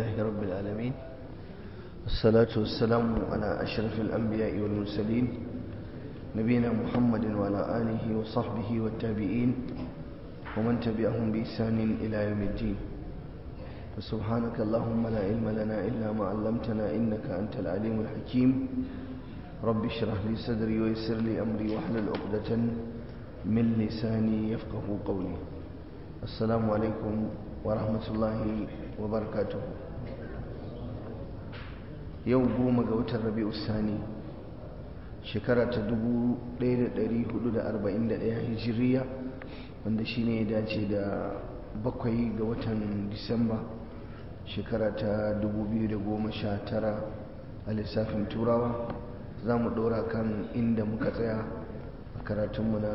لله رب العالمين، والصلاة والسلام على أشرف الأنبياء والمرسلين نبينا محمد وعلى آله وصحبه والتابعين ومن تبعهم بإحسان إلى يوم الدين. فسبحانك اللهم لا علم لنا إلا ما علمتنا إنك أنت العليم الحكيم. رب اشرح لي صدري ويسر لي أمري واحلل عقدة من لساني يفقه قولي. السلام عليكم ورحمة الله وبركاته. يوم قوم قوت الربيع الثاني شكرة 1441 هجرية wanda shine ya dace da 7 ga watan Disamba shekara ta 2019 a lissafin turawa. za mu ɗora kan inda muka tsaya a karatunmu na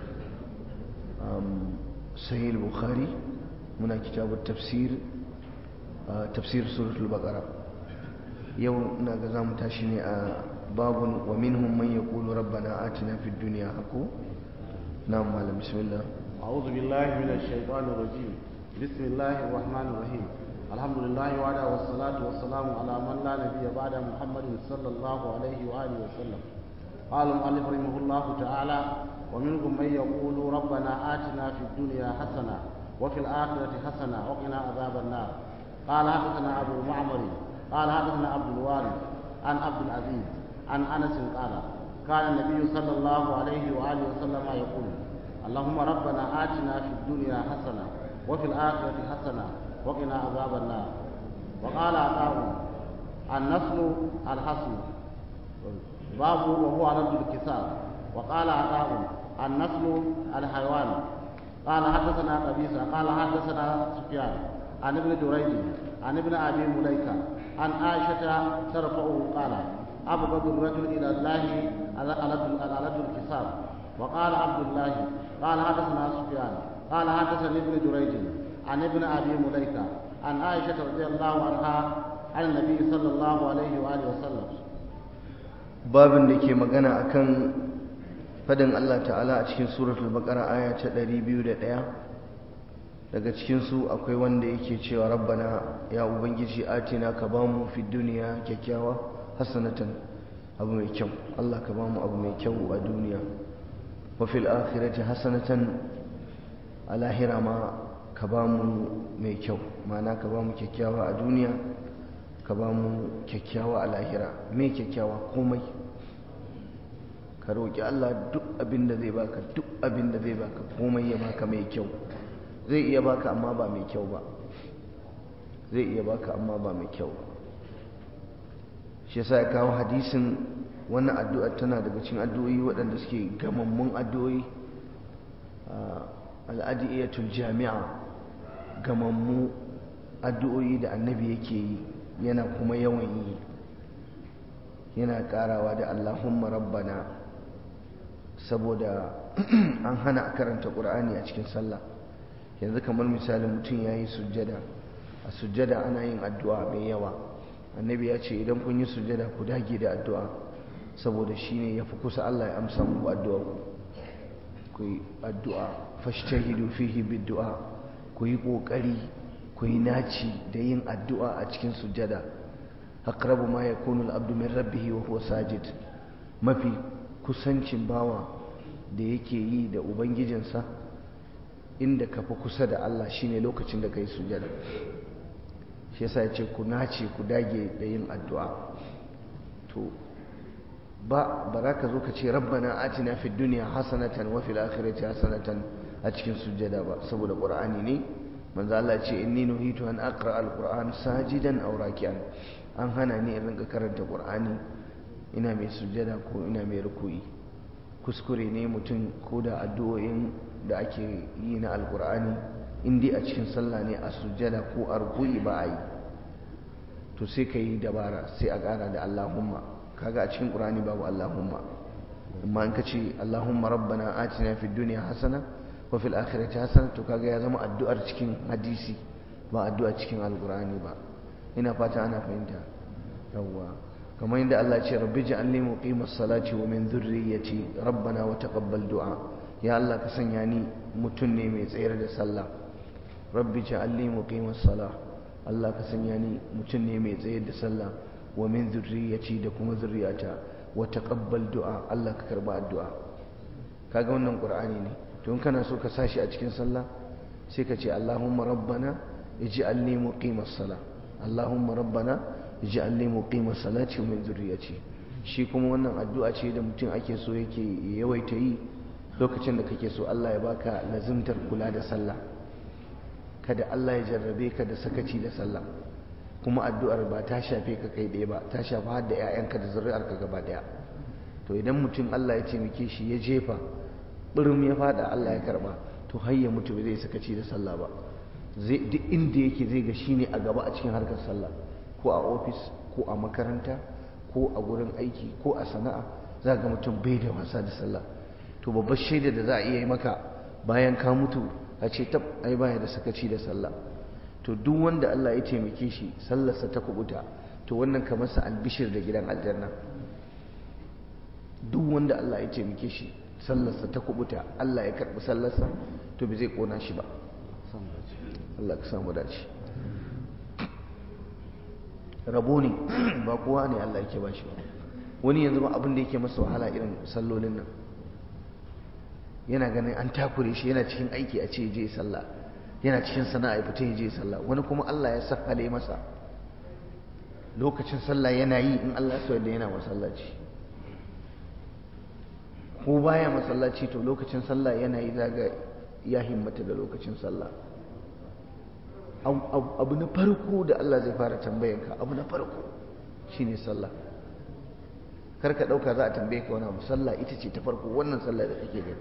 sahih bukhari. muna kitabun tafsir suratul baqara. yau ina ga za mu tashi ne a babun wa minhum man yaqulu rabbana atina fid dunya hako. na'am malam, bismillah. a'udhu billahi minash shaitanir rajim. bismillahir rahmanir rahim. alhamdulillahi wa ala wassalatu wassalamu ala man la nabiyya ba'da muhammadin sallallahu alaihi wa alihi wa sallam. qala al-mu'allif rahimahullahu ta'ala wa minhum man yaqulu rabbana atina fid dunya hasana wa fil akhirati hasana wa qina adhaban nar. qala hadathana abu ma'mar qala hadathana abdul warith an abdul aziz an anas qala kana an-nabiy sallallahu alaihi wa alihi wa sallam yaqulu اللهم ربنا آتنا في الدنيا حسنة وفي الآخرة حسنة وقنا عذاب النار. وقال عطاء النسل الحسن باب وهو رد الكساب. وقال عطاء النسل الحيوان. قال حدثنا قبيصة قال حدثنا سفيان عن ابن جريج عن ابن أبي مليكة عن عائشة ترفعه قال أبغض الرجل إلى الله على الكساب. وقال عبد الله قال حدثنا سفيان قال حدثني ابن جريج عن ابن أبي مليكة عن عائشة رضي الله عنها عن النبي صلى الله عليه وآله وسلم. babin da ke magana akan fadin Allah ta'ala a cikin suratul baqara aya ta 201. daga cikin su akwai wanda yake cewa rabbana ya ubangiji atina ka bamu fid dunya kyakkyawa hasanatan, abu mai kyau. Allah ka bamu abu mai kyau a duniya. wa fil akhirati hasanatan, a lahira ma ka ba mu mai kyau, ma'ana ka ba mu kyakkyawa a duniya, ka ba mu kyakkyawa a lahira. mai kyakkyawa komai ka roƙi Allah duk abin da zai baka, duk abin da zai baka komai ya baka mai kyau. zai iya baka amma ba mai kyau ba, zai iya baka amma ba mai kyau ba. shi yasa ya kawo hadisin. wannan addu'ar tana daga cikin addu'o'i waɗanda suke gamammun addu'o'i, al'adiyatul jami'a, gamammu addu'o'i da annabi yake yi, yana kuma yawan yi, yana ƙarawa da Allahumma rabbana, saboda an hana a karanta ƙur'ani a cikin sallah. yanzu kamar misali mutum ya yi sujjada, a sujjada ana yin addu'a mai yawa. annabi ya ce idan kun yi sujjada ku dage da addu'a, saboda shi ne ya fi kusa Allah ya amsa muku addu'a ku yi addu'a. fashtahidu fihi biddu'a, ku yi ƙoƙari, ku yi naci da yin addu'a a cikin sujjada. aqrabu ma yakunu al-abdu min rabbihi wa huwa sajid, mafi kusancin bawa da yake yi da ubangijinsa, inda ka fi kusa da Allah shine lokacin da kai sujjada. shi yasa ya ce ku nace, ku dage da yin addu'a. to ba za ka zo ka ce rabbana atina fid dunya hasanatan wa fil akhirati hasanatan a cikin sujjada ba, saboda qur'ani ne. manzo Allah ce inni nuhitu an aqra al-qur'an sajidan aw raki'an, an hana ni in rinka karanta qur'ani ina mai sujjada ko ina mai ruku'i. kuskure ne mutum ko da addu'o'in da ake yi na alqur'ani in dai a cikin sallah ne, a sujjada ko a ruku'i ba a yi, to sai ka yi dabara, sai a ƙara da Allahumma. kaga a cikin Qur'ani babu Allahumma, amma in kace Allahumma rabbana atina fid dunya hasana wa fil akhirati hasana, to kaga ya zama addu'ar cikin hadisi ba addu'a cikin alqur'ani ba. ina fata ana fahimta. yawwa kamar yadda Allah ya ce rabbi ja'alni muqimas salati wa min dhurriyyati rabbana wa taqabbal du'a. ya Allah ka sanya ni mutum ne mai tsayar da sallah. rabbi ja'alni muqimas salah Allah ka sanya ni mutum ne mai tsayar da sallah wa min zurriyati da kuma zurriyata wa taqabbal du'a Allah ka karba addu'a kaga wannan qur'ani ne to in kana so ka sashi a cikin sallah sai ka ce Allahumma rabbana ij'alni muqimas salah Allahumma rabbana ij'alni muqimas salati wa min zurriyati shi kuma wannan addu'a ce da mutum ake so yake yawaita yi lokacin da kake so Allah ya baka lazimtar kula da sallah kada Allah ya jarrabe ka da sakaci da sallah kuma addu'ar ba ta shafe ka kai ɗaya ba ta shafa har da 'ya'yanka da zuri'arka gaba ɗaya to idan mutum Allah ya taimake shi ya jefa birin ya fada Allah ya karba to har ya mutu zai sakaci da sallah ba duk inda yake zai ga shine a gaba a cikin harkar sallah ko a ofis ko a makaranta ko a gurin aiki ko a sana'a za ga mutum bai da wasa da sallah to babbar shaida da za a iya yi maka bayan ka mutu a ce tab ai baya da sakaci da sallah to duk wanda Allah ya taimake shi sallarsa ta kubuta to wannan kamar sa albishir da gidan aljanna duk wanda Allah ya taimake shi sallarsa ta kubuta Allah ya karbi sallarsa to bai zai kona shi ba Allah ka samu dace rabo ne ba kowa ne Allah yake ba shi ba wani yanzu ba abin da yake masa wahala irin sallolin nan yana ganin an takure shi yana cikin aiki a ce je sallah yana cikin sana'a ya fita ya je sallah wani kuma Allah ya sahale masa lokacin sallah yana yi in Allah so yadda yana masallaci ko baya masallaci to lokacin sallah yana yi zaga ya himmata da lokacin sallah abu na farko da Allah zai fara tambayanka abu na farko shine sallah kar ka dauka za a tambaye ka wani abu sallah ita ce ta farko wannan sallah da kake gani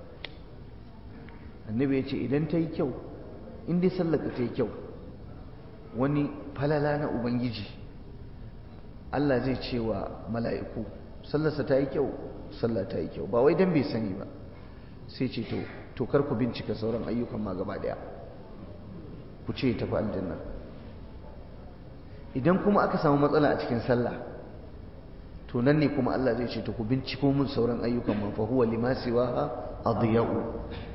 annabi ya ce idan ta yi kyau in dai sallar ka ta yi kyau wani falala na ubangiji Allah zai ce wa mala'iku sallarsa ta yi kyau sallah ta yi kyau ba wai dan bai sani ba sai ce to kar ku bincika sauran ayyukan ma gaba daya ku ce tafi aljanna idan kuma aka samu matsala a cikin sallah to nan ne kuma Allah zai ce to ku binciko mun sauran ayyukan ma fa huwa lima siwaha adiyau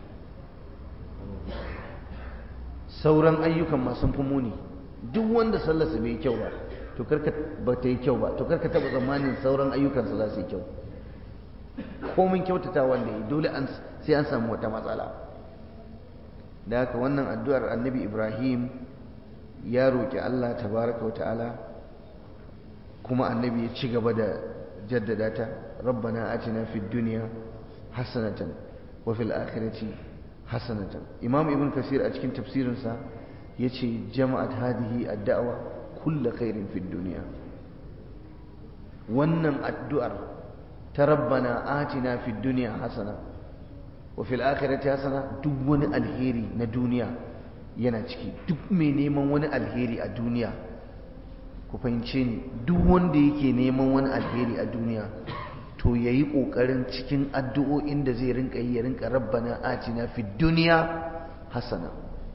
sauran ayyukan ma sun fi muni duk wanda sallarsa bai yi kyau ba to karka ba ta yi kyau ba to karka taba tsammanin sauran ayyukansa za su yi kyau komin kyautata wanda yi dole sai an samu wata matsala da haka wannan addu'ar annabi Ibrahim ya roƙi Allah tabaraka wa ta'ala kuma annabi ya ci gaba da jaddada ta rabbana atina fid dunya hasanatan wa fil akhirati hasanatan imam ibn kasir a cikin tafsirinsa yace jama'at hadhihi ad-da'wa kull khairin fid dunya wannan addu'ar ta rabbana atina fid dunya hasana wa fil akhirati hasana duk wani alheri na duniya yana ciki duk mai neman wani alheri a duniya ku fahimce ni duk wanda yake neman wani alheri a duniya to yayi kokarin cikin addu'o'in da zai rinka yi ya rinka rabbana atina fid dunya hasana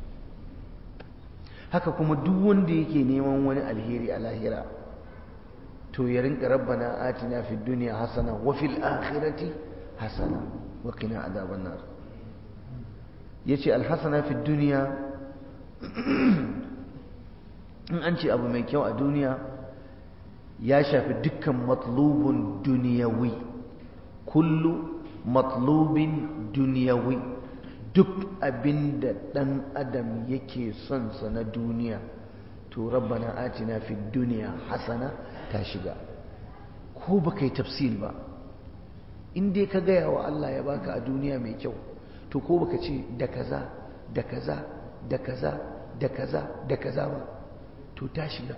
haka kuma duk wanda yake neman wani alheri a lahira to ya rinka rabbana atina fid dunya hasana wa fil akhirati hasana wa qina adhaban nar yace al hasana fid dunya in an ce abu mai kyau a duniya ya shafi dukkan matlubun duniyawi kullu matlubin duniyawi duk abinda dan adam yake son sa na duniya to rabbana atina fid dunya hasana ta shiga ko baka yi tafsil ba in dai ka gaya wa Allah ya baka a duniya mai kyau to ko baka ce da kaza da kaza da kaza da kaza da kaza ba to ta shiga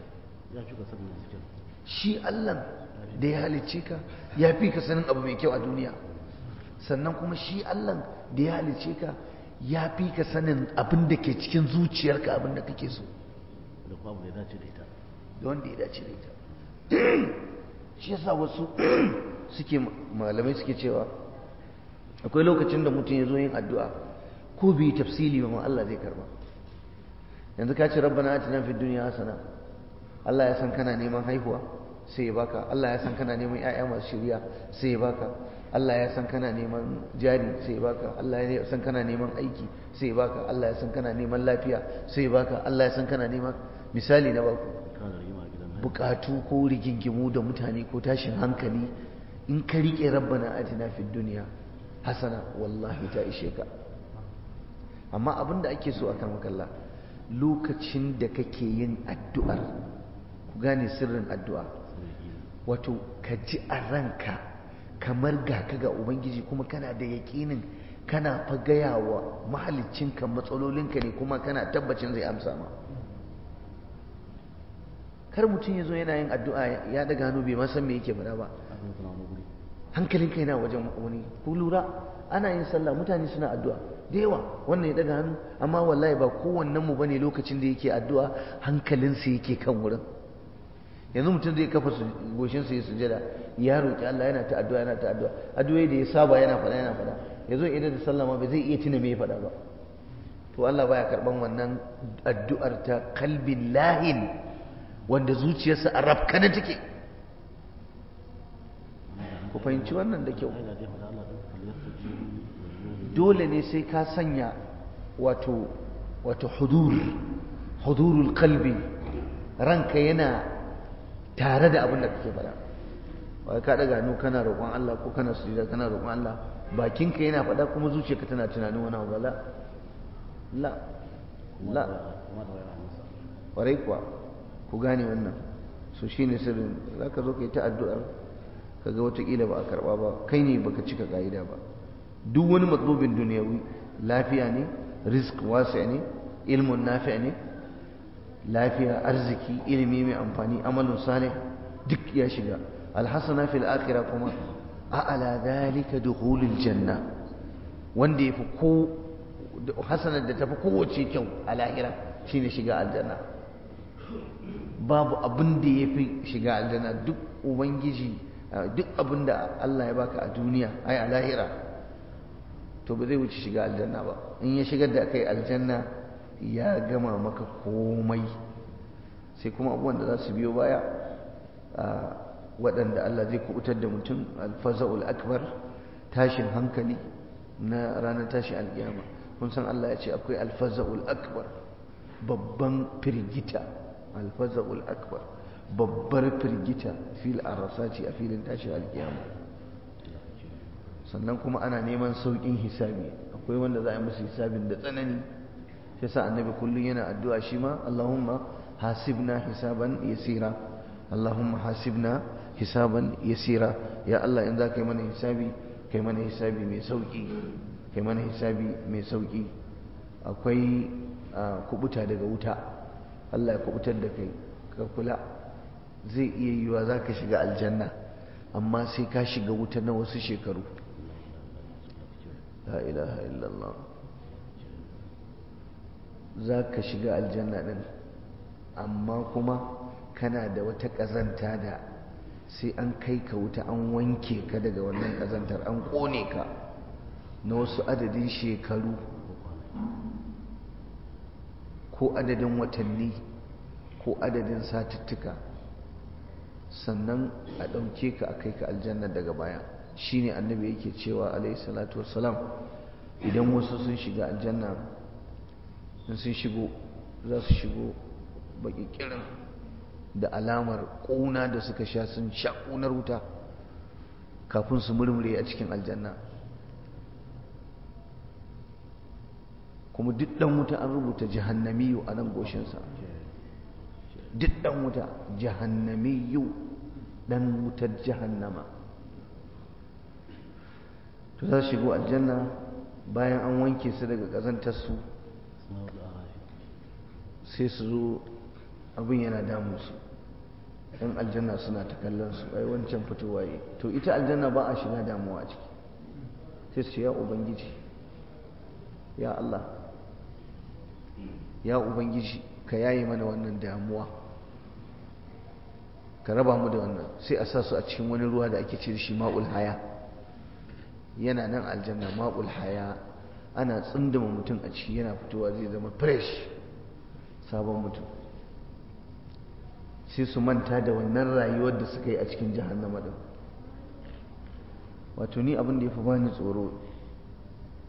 shi Allah da ya halicce ka ya fi ka sanin abu mai kyau a duniya sannan kuma shi Allah da ya halicce ka ya fi ka sanin abin da ke cikin zuciyarka abin da kake so da babu ya dace da ita da wanda ya dace da ita shi yasa wasu suke malamai suke cewa akwai lokacin da mutum ya zo yin addu'a ko bai tafsili ba Allah zai karba yanzu ka ce rabbana atina fid dunya hasana Allah ya san kana neman haihuwa sai ya baka Allah ya san kana neman ƴaƴa masu shiriya sai ya baka Allah ya san kana neman jari sai ya baka Allah ya san kana neman aiki sai ya baka Allah ya san kana neman lafiya sai ya baka Allah ya san kana neman misali na baku bukatu ko rigingimu da mutane ko tashin hankali in ka rike rabbana atina fid dunya hasana wallahi ta ishe ka. amma abinda ake so a kan makalla lokacin da kake yin addu'ar ku gane sirrin addu'a wato ka ji a ranka kamar ga ka ga ubangiji kuma kana da yaƙinin kana fa gaya wa mahaliccinka matsalolinka ne kuma kana tabbacin zai amsa ma. kar mutum ya zo yana yin addu'a ya daga hannu bai ma san me yake faɗa ba, hankalinka yana wajen wani. ku lura ana yin sallah mutane suna addu'a da yawa, wannan ya daga hannu amma wallahi ba kowannen mu bane lokacin da yake addu'a hankalinsa yake kan wurin. yanzu mutum zai kafa goshinsa ya sujada ya roƙi Allah yana ta addu'a yana ta addu'a, addu'o'i da ya saba yana faɗa yazo idan da sallama ba zai iya tuna me ya faɗa ba. to Allah baya karban wannan addu'ar ta qalbin lahin wanda zuciyarsa a rafkana take. ku fahimci wannan da kyau. dole ne sai ka sanya wato hudurul qalbi, ranka yana tare da abin da kake faɗa. wai ka daga hannu kana roƙon Allah ko kana sujada kana roƙon Allah bakinka yana faɗa kuma zuciyarka tana tunanin wani abu. la ƙwarai kuwa ku gane wannan. so shine sirrin. za ka zo ka yi ta addu'ar kaga watakila ba a karɓa ba, kai ne baka cika ƙa'ida ba. duk wani matsalobin duniyawi, lafiya ne, rizq wasi ne, ilmun nafi ne, lafiya, arziki, ilimi mai amfani, amalin salih, duk ya shiga. alhasana fil akhirah kuma a'ala dhalika dukhulul janna, wanda yafi ko hasanar da tafi kowace kyau a lahira shine shiga aljanna. babu abin da yafi shiga aljanna. duk ubangiji duk abin da Allah ya baka a duniya ai a lahira to ba zai wuce shiga aljanna ba. in ya shigar da kai aljanna ya gama maka komai. sai kuma abubuwan da za su biyo baya waɗanda Allah zai kubutar da mutum. alfaza'ul akbar, tashin hankali na ranar tashi alƙiyama. kun san Allah ya ce akwai alfaza'ul akbar, babban firgita. alfaza'ul akbar, babbar firgita fil arasati, a filin tashi alƙiyama. sannan kuma ana neman sauƙin hisabi. akwai wanda za a yi musu hisabin da tsanani. sai sa annabi kullum yana addu'a shi ma Allahumma hasibna hisaban yasira, Allahumma hasibna hisaban yasira. ya Allah in za ka yi mana hisabi kai mana hisabi mai sauƙi, kai mana hisabi mai sauƙi. akwai kubuta daga wuta, Allah ya kubutar da kai. ka kula zai iya yiwa za ka shiga aljanna amma sai ka shiga wuta na wasu shekaru. la ilaha illallah. za ka shiga aljanna din amma kuma kana da wata ƙazanta da sai an kai ka wuta an wanke ka daga wannan ƙazantar, an ƙone ka na wasu adadin shekaru ko adadin watanni ko adadin satuttuka, sannan a ɗauke ka a kai ka aljanna daga baya. shine annabi yake cewa alayhi salatu wassalam, idan wasu sun shiga aljanna, in sun shigo za su shigo baki kirin da alamar ƙuna da suka sha, sun sha ƙunar wuta kafin su murmure a cikin aljanna. kuma duk ɗan wuta an rubuta jahannamiyu a nan goshinsa. duk ɗan wuta jahannamiyu, ɗan wutar jahannama. to za su shigo aljanna bayan an wanke su daga ƙazantarsu, sai su zo abin yana damu su. ɗan aljanna suna ta kallon su, ai wancan fitowa yi. to ita aljanna ba a shiga damuwa a ciki. sai su ce ya ubangiji, ya Allah, ya ubangiji ka yaye mana wannan damuwa, ka raba mu da wannan. sai a sa su a cikin wani ruwa da ake ce da shi ma'ul haya. yana nan aljanna ma'ul haya, ana tsunduma mutum a ciki yana fitowa zai zama fresh, sabon mutum. sai su manta da wannan rayuwar da suka yi a cikin jahannama din. wato ni abin da ya fi bani tsoro,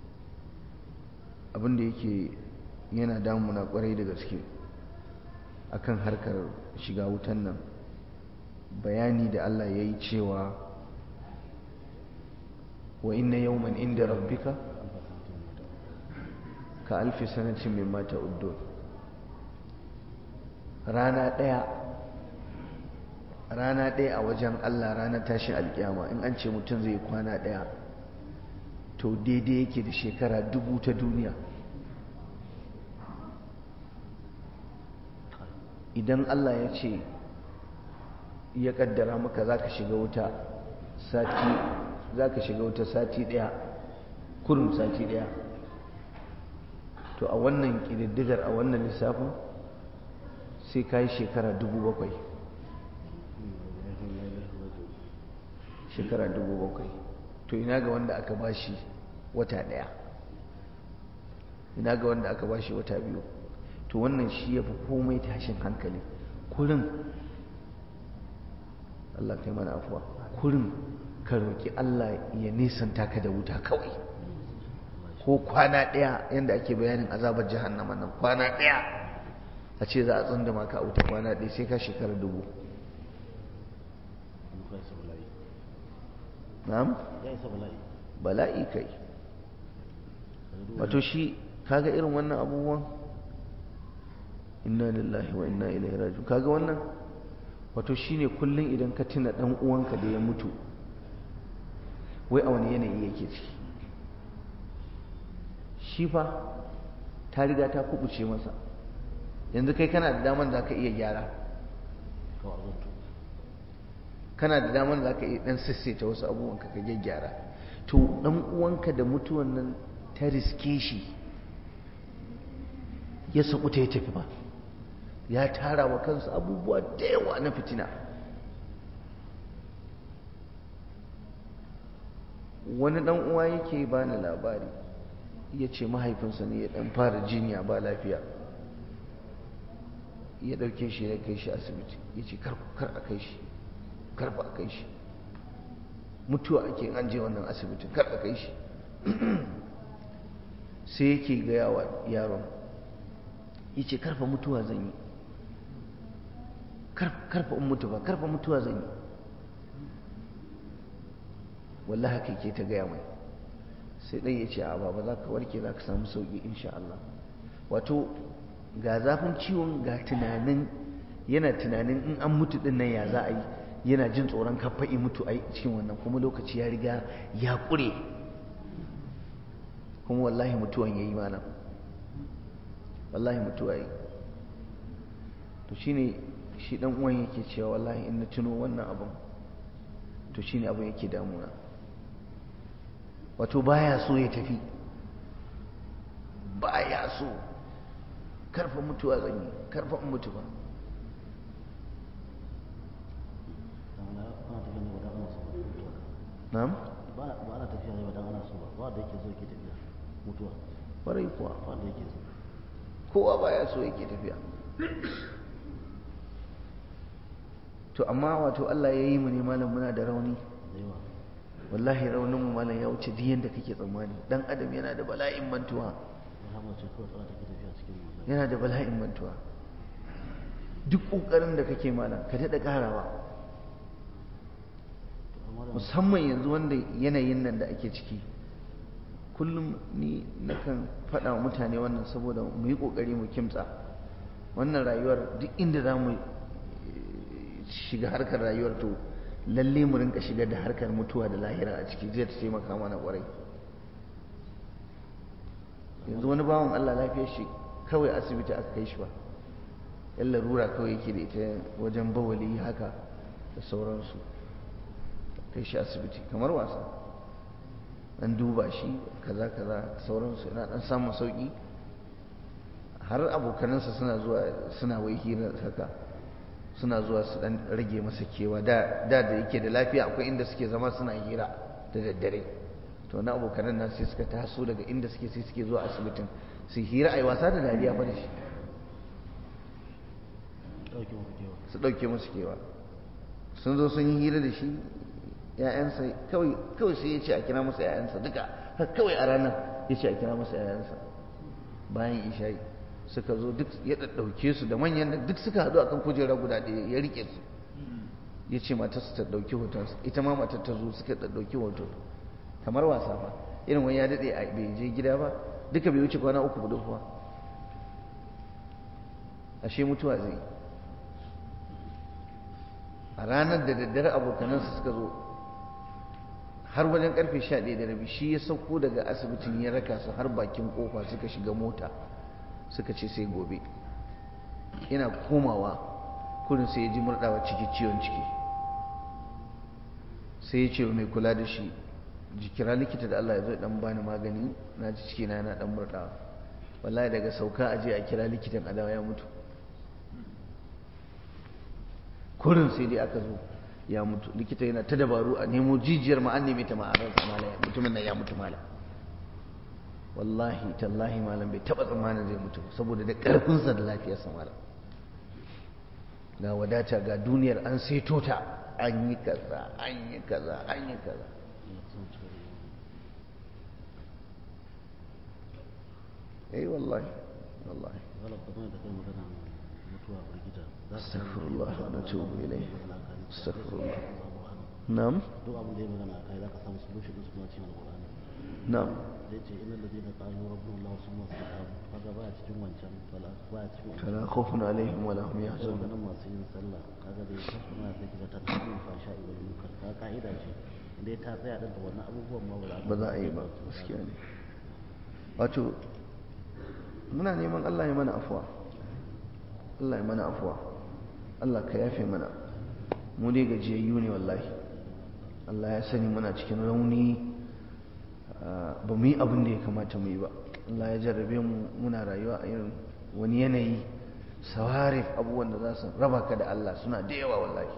abin da yake yana damuna kwarai da gaske, akan harkar shiga wutan nan, bayani da Allah ya yi cewa wa inna yawman inda rabbika ka alfi sanatin mimma ta'uddun. rana ɗaya a wajen Allah, ranar tashin alkiyama, in an ce mutum zai kwana ɗaya to daidai yake da shekara 1000 ta duniya. idan Allah ya ce ya kaddara maka za ka shiga wuta sati ɗaya, kurum sati ɗaya, to a wannan ƙididdigar, a wannan lissafin sai ka yi shekara 7,000, shekara 7,000. to ina ga wanda aka bashi wata ɗaya, ina ga wanda aka bashi wata biyu. to wannan shi ya fi komai tashin hankali. kurin Allah kai mana afuwa, kurin ka roƙi Allah ya nisanta ka da wuta kawai, ko kwana ɗaya, yadda ake bayanin azabar jahannama nan, kwana ɗaya a ce za a tsundama ka a wuta kwana ɗaya, sai ka shekara 1000. na'am, bala'i kai. wato shi kaga irin wannan abubuwan, inna lillahi wa inna ilaihi raji'un, kaga wannan wato shine kullun idan ka tuna dan uwanka da ya mutu, wai a wani yanayi yake ciki. shi fa ta riga ta kubuce masa, yanzu kai kana da daman da ka iya gyara, kana da daman da ka iya dan sassaita wasu abubuwan ka gyaggyara. to dan uwanka da mutuwan nan ta riske shi, ya sakuta ya tafi ba, ya tara wa kansa abubuwa da yawa na fitina. wani dan uwa yake bani labari, ya ce mahaifinsa ne ya dan fara jinya ba lafiya, ya dauke shi ya kai shi asibiti, ya ce kar a kai shi, kar ba a kai shi, mutuwa ake an je wannan asibitin, kar a kai shi. sai yake gaya wa yaron, ya ce karfa mutuwa zan yi, karfa in mutu ba, karfa mutuwa zan yi. wallahi haka ke ta gaya mai. sai ɗan ya ce a baba za ka warke, za ka samu sauƙi insha Allah. wato ga zafin ciwon, ga tunanin, yana tunanin in an mutu ɗin nan ya za a yi, yana jin tsoron kafa'i mutu a cikin wannan, kuma lokaci ya riga ya ƙure, kuma wallahi mutuwan ya yi malam, wallahi mutuwa yi. to shine shi dan uwan yake cewa wallahi in na tuno wannan abin, to shine abin yake damuna. wato baya so ya tafi, baya so, karfa mutuwa zan yi, karfa in mutu ba. na'am, ba ana tafiya ne ba dan ana so ba da yake so yake tafiya mutuwa, ƙwarai kuwa, ba da yake so, kowa baya so yake tafiya. to amma wato Allah ya yi mu ne malam, muna da rauni, wallahi raunin mu malam ya wuce duk yanda kake tsammani. dan adam yana da bala'in mantuwa, yana da bala'in mantuwa. duk ƙoƙarin da kake malam ka daɗa ƙarawa, musamman yanzu wanda yanayin nan da ake ciki. kullum ni nakan faɗa wa mutane wannan, saboda mu yi ƙoƙari mu kimtsa wannan rayuwar. duk inda za mu shiga harkar rayuwar, to lalle mu rinka shigar da harkar mutuwa da lahira a ciki, zai taimaka mana ƙwarai. yanzu wani bawan Allah lafiyar shi kawai asibiti aka kai shi ba, yan larura kawai yake da ita wajen bawali haka da sauransu, kai shi asibiti kamar wasa, an duba shi kaza kaza sauransu, yana dan samun sauki. har abokanansa suna zuwa suna wai hira haka, suna zuwa su dan rage masa kewa. da yake da lafiya akwai inda suke zama suna hira da daddare, to na abokanan nan sai suka taso daga inda suke, sai suke zuwa asibitin su hira, ai wasa da dariya fa da shi, su dauke musu kewa. sun zo sun yi hira da shi, ‘ya'yansa kawai sai ya ce a kira masa ‘ya'yansa duka, kawai a ranar ya ce a kira masa ‘ya'yansa bayan isha'i, suka zo duk ya ɗauke su da manyan da duk suka haɗu akan kujera guda ɗaya ya rike su ya ce matarsa ta ɗauki hotonsa ita ma matar ta zo suka ɗauki hoto kamar wasa fa irin wani ya daɗe a bai je gida ba duka bai wuce kwana 3 ba kuwa ashe mutuwa zai a ranar da daddare abokanansa suka zo har wajen karfe 11:30 shi ya sauko daga asibitin ya raka su har bakin kofa suka shiga mota suka ce sai gobe ina komawa kurin sai ya ji murɗawa ciki ciwon ciki sai ya ce mai kula da shi kira likita da Allah ya zo dan bani magani na ji ciki na yana dan murɗawa wallahi daga sauka aje a kira likitan adawa ya mutu kurin sai dai aka zo ya mutu likita yana ta dabaru a nemo jijiyar ma an neme ta ma'arar malaya mutumin nan ya mutu mala wallahi tallahi malam bai taba tsammanin zai mutu saboda da karfinsa da lafiyarsa malam ga wadata ga duniyar an saito ta an yi kaza an yi kaza an yi kaza wallahi wallahi astaghfirullah wa natubu ilayh astaghfirullah na'am duk abin da ya magana kai zaka samu solution din kuma cikin alqur'ani na'am da yace innal ladina qalu rabbuna allah summa istaqamu kaga baya cikin wancan baya cikin fala khawfun alaihim wala hum yahzanun nan masu yin sallah kaga da yake kuma sai kiga ta tsamin fasha wal munkar ka kaida ce inda ta tsaya da wannan abubuwan ma ba za a yi ba gaskiya ne wato muna neman Allah ya mana afwa Allah ya mana afwa Allah ka yafe mana mu dai gajiyayyu ne wallahi Allah ya sani muna cikin rauni ba mu yi abin da ya kamata mu yi ba Allah ya jarrabe mu muna rayuwa a irin wani yanayi sawarif abubuwan da za su raba ka da Allah suna da yawa wallahi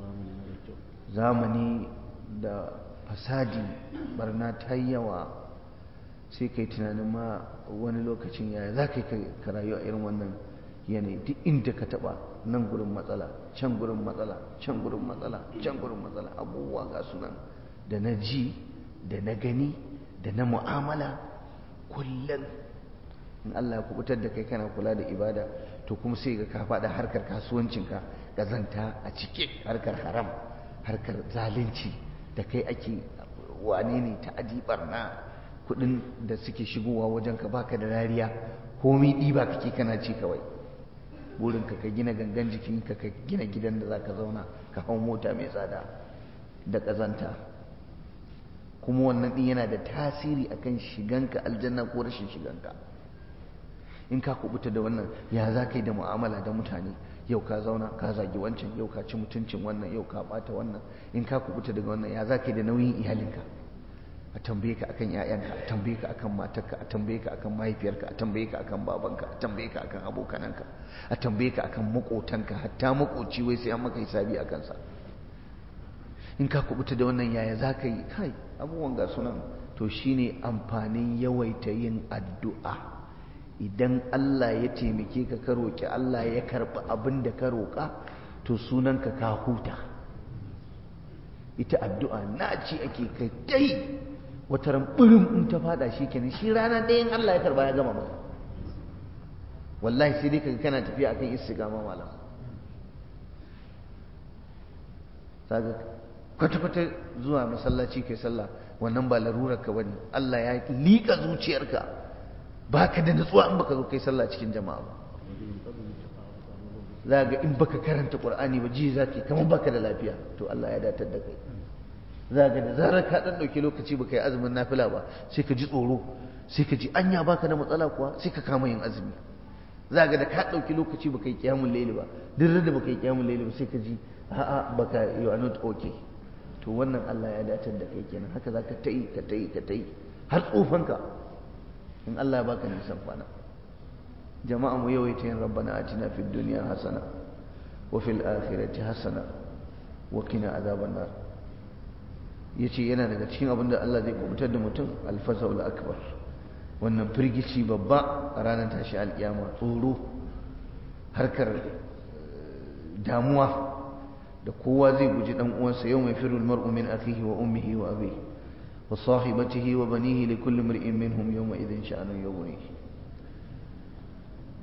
zamani da fasadi barna ta yawa sai kai tunanin ma wani lokacin yaya za ka yi ka rayu a irin wannan yanayi duk inda ka taba nan gurin matsala can gurin matsala can gurin matsala can gurin matsala abubuwa ga sunan da na ji da na gani da na mu'amala kullum in Allah ya kubutar da kai kana kula da ibada to kuma sai ga ka faɗa harkar kasuwancinka gazanta a cike harkar haram harkar zalunci da kai ake wane ne ta'adi barna kuɗin da suke shigowa wajenka baka da rariya komai ɗiba kake kana ci kawai burinka ka gina gangan jikinka ka gina gidan da za ka zauna ka hau mota mai tsada da ƙazanta kuma wannan ɗin yana da tasiri akan shiganka aljanna ko rashin shiganka in ka kubuta da wannan ya za ka yi da mu'amala da mutane yau ka zauna ka zagi wancan yau ka ci mutuncin wannan yau ka ɓata wannan in ka kubuta daga wannan ya za ka yi da nauyin iyalinka a tambaye ka akan ƴaƴanka a tambaye ka akan matarka a tambaye ka akan mahaifiyarka a tambaye ka akan babanka a tambaye ka akan abokananka a tambaye ka akan makotanka hatta makoci wai sai an maka hisabi a kansa in ka kubuta da wannan yaya za ka yi kai abubuwan ga sunan to shine amfanin yawaita yin addu'a idan Allah ya taimake ka ka roƙi Allah ya karɓi abin da ka roƙa to sunanka ka huta ita addu'a naci ake kai dai wata ran ɓirin in ta fada shi kenan shi rana ɗayan Allah ya karba ya gama maka wallahi sai dai kaga kana tafiya akan istiqama malam kaga kwata-kwata zuwa masallaci kai sallah wannan ba larurar ka bane Allah ya liƙa zuciyarka baka da nutsuwa in baka zo kai sallah cikin jama'a ba za ga in baka karanta Qur'ani ba ji zaki kamar baka da lafiya to Allah ya datar da kai za ga da zarar ka dan dauki lokaci baka yi azumin nafila ba sai ka ji tsoro sai ka ji anya baka da matsala kuwa sai ka kama yin azumi za ga da ka dauki lokaci baka yi qiyamul layli ba duk da baka yi qiyamul layli ba sai ka ji a'a baka you are not okay to wannan Allah ya datar da kai kenan haka zaka tai ka tai ka tai har tsofanka in Allah ya baka nisan kwana jama'a mu yawaita yin rabbana atina fid dunya hasana wa fil akhirati hasana wa qina azaban nar yace yana daga cikin abin da Allah zai kubutar da mutum al-fazaul akbar wannan firgici babba a ranar tashi alkiyama tsoro harkar damuwa da kowa zai guji dan uwansa yau mai firul mar'u min akhihi wa ummihi wa abihi wa sahibatihi wa banihi li kulli mar'in minhum yawma idhin sha'anun yughnihi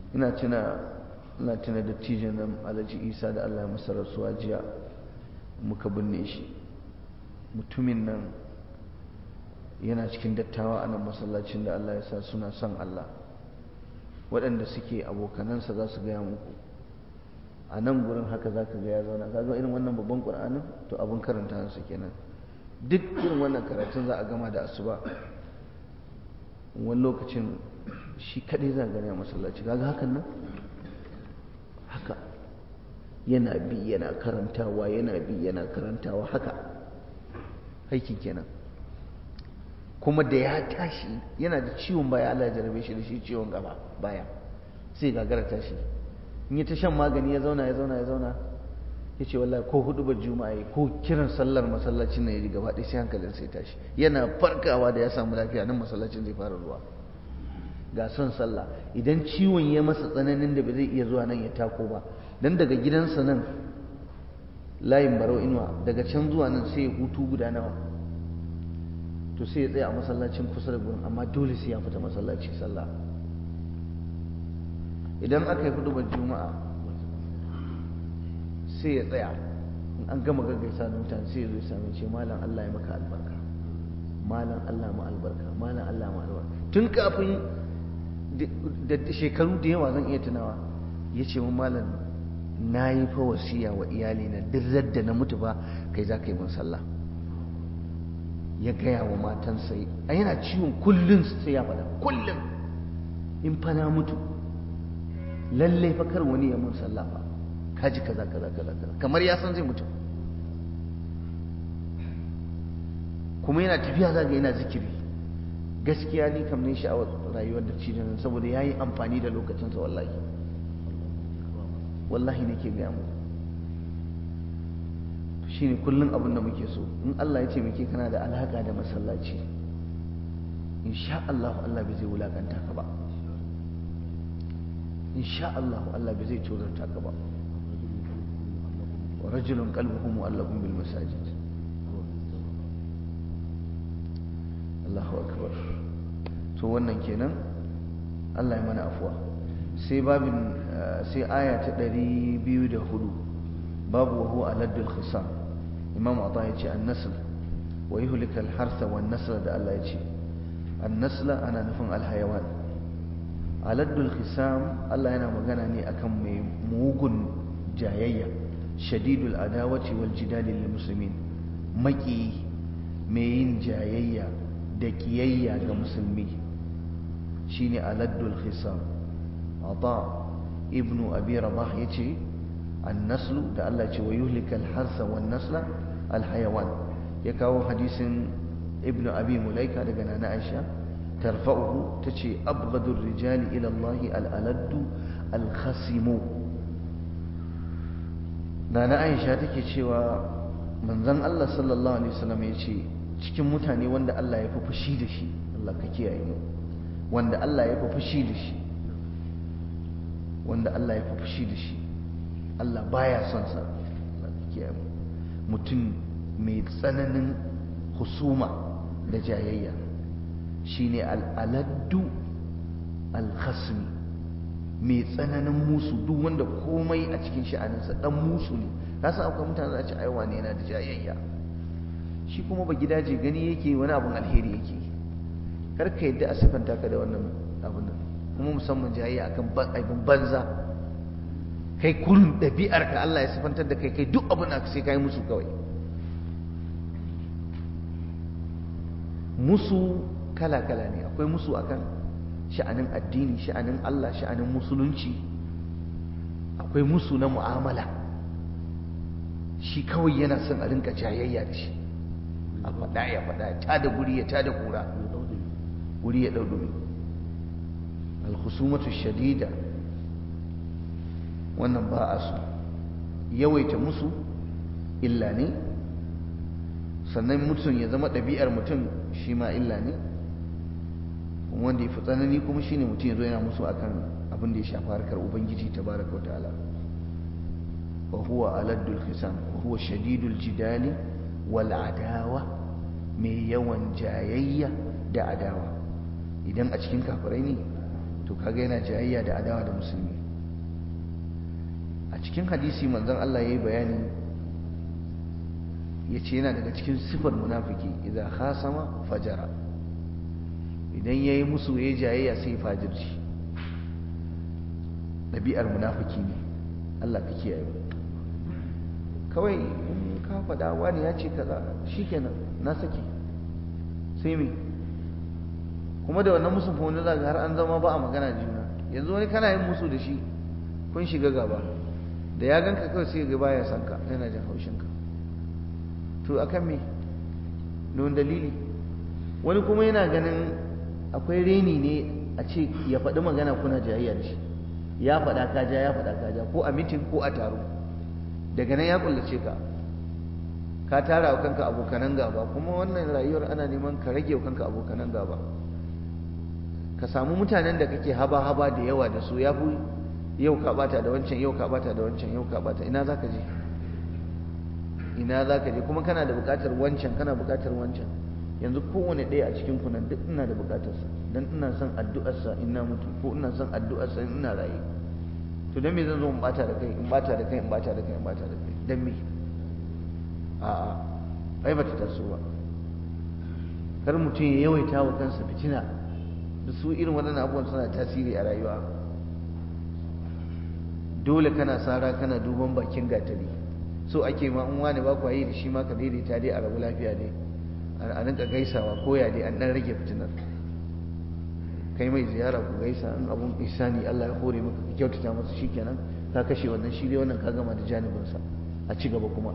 ina tuna dattijan nan Alhaji Isa da Allah ya masa rasuwa jiya muka binne shi. Mutumin nan yana cikin dattawa a nan masallacin da Allah ya sa suna son Allah, waɗanda suke abokanansa za su gaya muku a nan gurin haka za ka ga ya zauna. Ka ga irin wannan babban ƙur'anin to abin karanta su kenan. Duk irin wannan karatun za a gama da asuba, wani lokacin shi kaɗai za a gani a masallaci. Kaga hakan nan haka yana bi yana karantawa, yana bi yana karantawa, haka aikin kenan. Kuma da ya tashi yana da ciwon baya, Allah ya jarabe shi da shi ciwon gaba baya, sai gagara tashi. In yi ta shan magani ya zauna ya ce wallahi ko hudubar juma'a ko kiran sallar masallacin na ya ji gaba ɗaya sai hankalin sai tashi. Yana farkawa da ya samu lafiya nan masallacin zai fara zuwa. Ga son sallah, idan ciwon ya masa tsananin da ba zai iya zuwa nan ya tako ba, dan daga gidansa nan layin Barau Inuwa daga can zuwa nan sai ya hutu guda nawa, to sai ya tsaya a masallacin kusa da gurin, amma dole sai ya fita masallaci sallah. Idan aka yi hudubar juma'a sai ya tsaya, in an gama gaggaisa da mutane sai ya zo ya same ce malam Allah ya maka albarka, malam Allah ma albarka, malam Allah ma albarka. Tun kafin da shekaru da yawa zan iya tunawa ya ce mun malam na yi fa wasiya wa iyali na duk da na mutu ba kai za ka yi mun sallah. Ya gaya wa matansa a yana ciwon kullum sai ya faɗa, kullum in fa na mutu lallai fa kar wani ya mun sallah ba, kaji kaza kamar ya san zai mutu. Kuma yana tafiya za ga yana zikiri. Gaskiya ni kam ne sha'awar rayuwar da ci nan, saboda ya yi amfani da lokacinsa. Wallahi nake gaya mu, shi ne kullum abin da muke so. In Allah ya ce muke kana da alhaka da masallaci, insha Allah Allah bai zai wulakanta ka ba, insha Allah Allah bai zai tozarta ka ba. wa rajulun qalbuhu mu'allaqun bil masajid. Allahu akbar. To wannan kenan, Allah ya mana afuwa. Sai babin sai aya ta 204 babu wa huwa aladul khisam. Imam Ata ya ce an-nasl wa yuhlikal harsa wan nasl da Allah ya ce an-nasla ana nufin al-hayawan. Aladul khisam Allah yana magana ne akan mai mugun jayayya, shadidul adawati wal jidali lil muslimin, maki mai yin jayayya da kiyayya ga musulmi, shine aladul khisam. Ata ibnu abi rabah yace an-naslu da Allah ce wa yuhlikal harsa wan nasla al-hayawan. Ya kawo hadisin ibnu abi mulaika daga nana Aisha tarfa'uhu tace abghadur rijali ila Allah al-aladdu al-khasimu. Nana Aisha take cewa manzon Allah sallallahu alaihi wasallam yace cikin mutane wanda Allah ya fi fushi da shi, Allah ka kiyaye mu, wanda Allah ya fi fushi da shi, wanda Allah ya fi fushi da shi, Allah baya son sa, Allah ka kiyaye mu, mutum mai tsananin husuma da jayayya shine al-aladdu al-khasmi, mai tsananin musu, duk wanda komai a cikin sha'aninsa dan musu ne. Ka san akwai mutane da ce ai wane yana da jayayya, shi kuma ba gidaje gani yake wani abun alheri yake. Kar ka yadda a sifanta ka da wannan abun nan, kuma musamman jayayya akan abin banza. Kai kullum ɗabi'ar ka Allah ya sifantar da kai duk abin da sai kai musu kawai. Musu kala-kala ne, akwai musu akan sha'anin addini, sha'anin Allah, sha'anin musulunci. Akwai musu na mu'amala, shi kawai yana son a rinka jayayya da shi, a faɗa ya faɗa, ya tada guri ya tada ƙura, guri ya ɗaudumi. Al-khusumatu shadida, wannan ba a so. Yawaita musu illa ne, sannan mutum ya zama ɗabi'ar mutum shi ma illa ne. Wanda ya fi tsanani kuma shine mutum ya zo yana musu akan abin da ya shafi harkar Ubangiji tabaraka wa ta'ala. Wa huwa aladdul khisam wa huwa shadidul jidali wal adawa, mai yawan jayayya da adawa. Idan a cikin kafirai ne to kaga yana jayayya da adawa da musulmi. A cikin hadisi manzon Allah yayi bayani yace yana daga cikin sifar munafiki idan khasama fajara, idan yayi musu yayi jayayya sai fajirci. Ɗabi'ar munafiki ne, Allah ka kiyaye. Kawai in ka faɗa wani ya ce kaza shikenan na sake, sai me kuma da wannan musun fa wani zaga har an zama ba a magana da juna. Yanzu wani kana yin musu da shi kun shiga gaba, da ya ganka kawai sai ga baya san ka, yana jin haushin ka. To akan me? Don dalili. Wani kuma yana ganin akwai reni ne a ce ya faɗi magana kuna jayayya da shi, ya faɗa ka ja, ya faɗa ka ja, ko a mitin ko a taro, daga nan ya kullace ka tara wa kanka abokanan gaba. Kuma wannan rayuwar ana neman ka rage wa kanka abokanan gaba, ka samu mutanen da kake haba-haba da yawa da su. Ya fi yau ka bata da wancan, yau ka bata da wancan, yau ka bata, ina za ka je? Ina za ka je? Kuma kana da buƙatar wancan, kana buƙatar wancan. Yanzu kowane ɗaya a cikin kunan duk ina da buƙatarsa, don ina son addu'arsa in na mutu, ko ina son addu'arsa in ina raye. To don me zan zo in bata da kai, in bata da kai, in bata da kai, in bata da kai? Don me? A'a, ai bata taso ba. Kar mutum ya yawaita wa kansa fitina, da su irin waɗannan abubuwan suna tasiri a rayuwa. Dole kana sara kana duban bakin gatari. So ake ma in wani ba kwa yi da shi ma ka daidaita dai a rabu lafiya dai, a rinka gaisawa koya dai an ɗan rage fitinar. Kai mai ziyara ku gaisa, in abun ihsani Allah ya hore maka ka kyautata masa, shikenan ka kashe wannan shi dai wannan ka gama da janibinsa, a ci gaba kuma.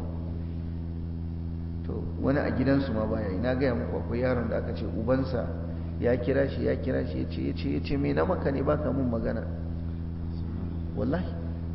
To wani a gidansu ma baya yi. Na gaya muku akwai yaron da aka ce ubansa ya kira shi ya ce me na maka ne baka mun magana. Wallahi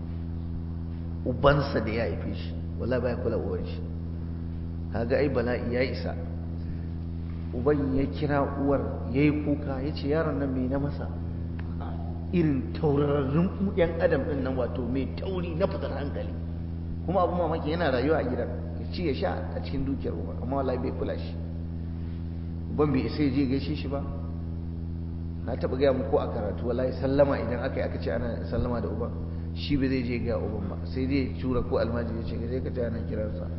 ubansa da ya haife shi wallahi baya kula uwar shi. Kaga ai bala'i ya isa. Uban ya kira uwar yayi kuka, yace yaron nan me na masa? Irin taurarrun yan adam din nan, wato mai tauri na fitar hankali. Kuma abu mamaki yana rayuwa a gidan, ya ci ya sha a cikin dukiyar uban, amma wallahi bai kula shi. Uban bai isa je gaishe shi ba. Na taɓa gaya muku a karatu, wallahi sallama idan aka ce ana sallama da uban, shi ba zai je ga uban ba, sai dai ya tura ko almajiri ya ce gaje ka ce ana kiransa.